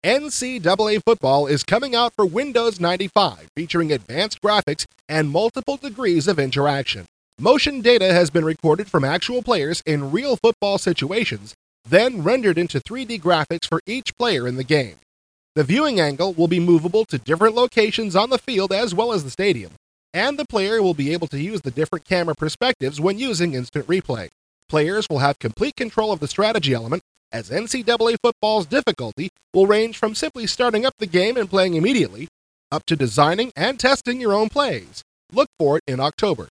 NCAA Football is coming out for Windows 95, featuring advanced graphics and multiple degrees of interaction. Motion data has been recorded from actual players in real football situations, then rendered into 3D graphics for each player in the game. The viewing angle will be movable to different locations on the field as well as the stadium, and the player will be able to use the different camera perspectives when using instant replay. Players will have complete control of the strategy element, as NCAA football's difficulty will range from simply starting up the game and playing immediately, up to designing and testing your own plays. Look for it in October.